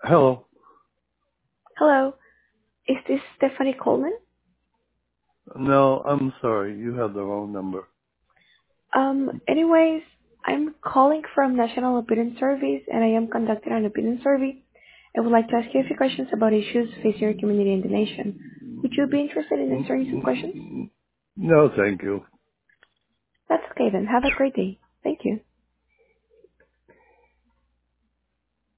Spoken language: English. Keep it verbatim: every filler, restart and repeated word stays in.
Hello. Hello, is this Stephanie Coleman? No, I'm sorry. You have the wrong number. Um, anyways, I'm calling from National Opinion Service and I am conducting an opinion survey. I would like to ask you a few questions about issues facing your community and the nation. Would you be interested in Mm, answering some questions? mm, No, thank you. That's okay then. Have a great day. Thank you.